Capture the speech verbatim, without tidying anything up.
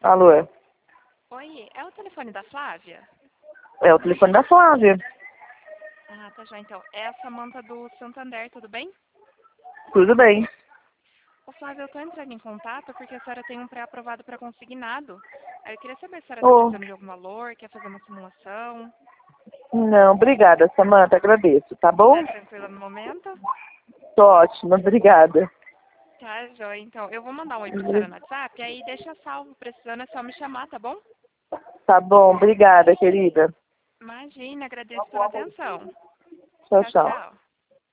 Alô? Oi, é o telefone da Flávia? É o telefone da Flávia. Ah, tá já, então. É a Samanta do Santander, tudo bem? Tudo bem. Ô, Flávia, eu tô entrando em contato porque a senhora tem um pré-aprovado para consignado. Aí eu queria saber se a senhora tá Oh, precisando de algum valor, quer fazer uma simulação. não, obrigada, Samanta, agradeço, tá Tá bom? tranquila no momento? Tô ótima, obrigada. Tá, joia. Então, eu vou mandar um oi pra senhora no WhatsApp, aí deixa salvo. Precisando é só me chamar, tá bom? Tá bom, obrigada, querida. Imagina, agradeço pela atenção. Tchau, Tchau, tchau. tchau.